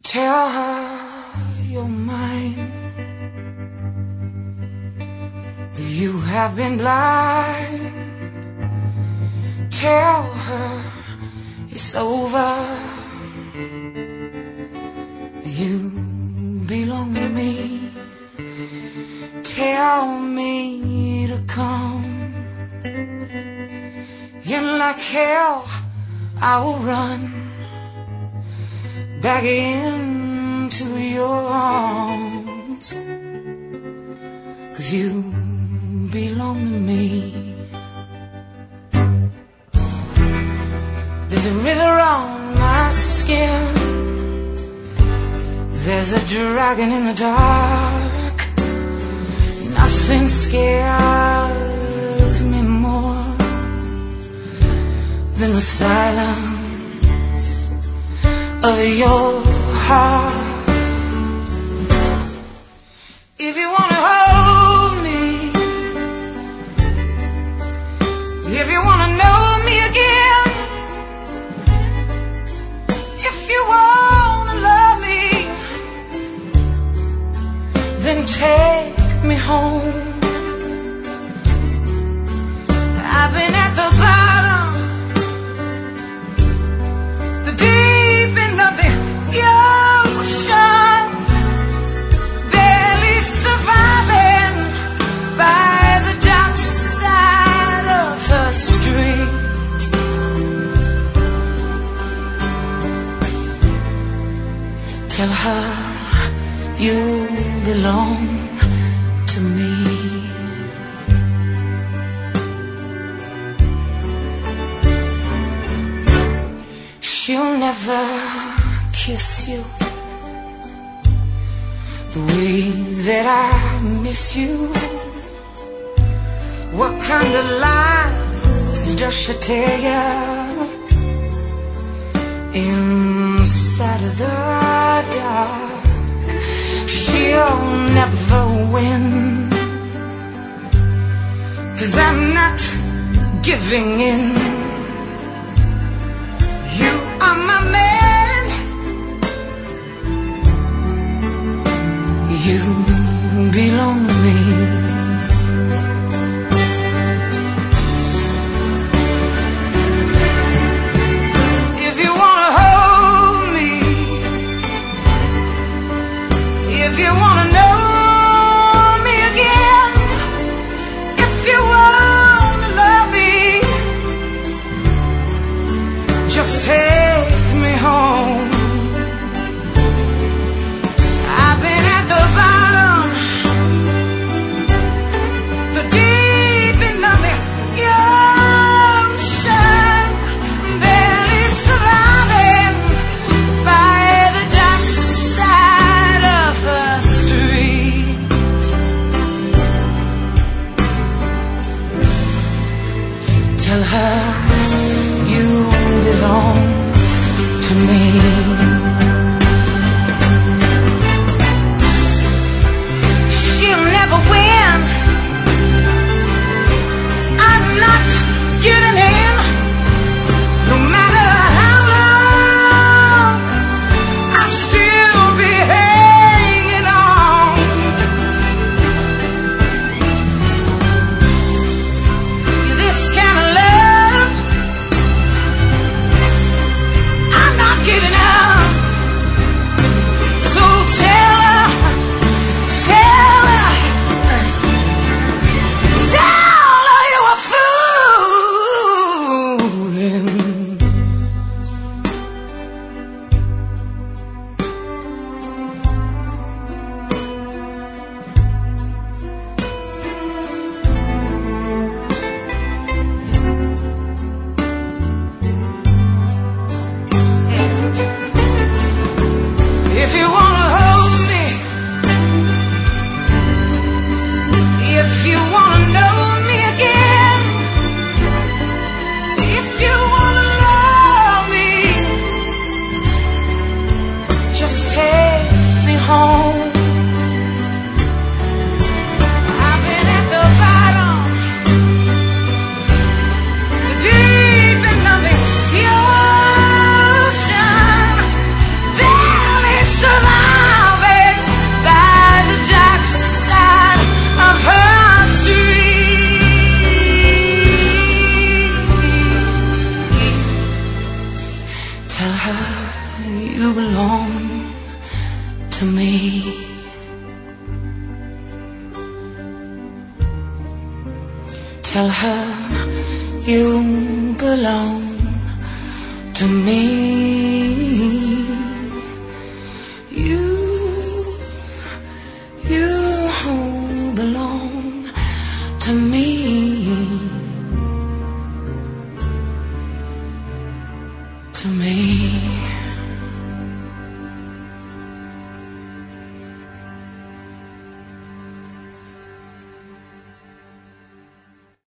Tell her you're mine, that you have been blind. Tell her it's over, you belong to me. Tell me to come, and like hell I will run back into your arms, 'cause you belong to me. There's a river on my skin, there's a dragon in the dark. Nothing scares me more than the silence of your heart. If you wanna hold me, if you wanna know me again, if you wanna love me, then take me home. I've been at the bottom, the deep end of the ocean, barely surviving by the dark side of the street. Tell her you belong to me. She'll never kiss you the way that I miss you. What kind of lies does she tell you inside of the dark? She'll never win, 'cause I'm not giving in. You are my man, you belong to me. If you wanna hold me, if you wanna know me again, if you wanna love me, just take me home. I've been at the bottom, the deep end of the ocean, barely surviving by the dark side of the street. Tell her you belong to me. She'll never win, I'm not giving in. No matter how long, I'll still be hanging on. This kind of love, I'm not giving up. So tell her, tell her, tell her you were fooling. If you wanna hold me, if you wanna know me again, if you wanna love me, just take me home. I've been at the bottom, the deep end of the ocean, barely Tell her you belong to me. Tell her you belong to me. You belong to me. To me.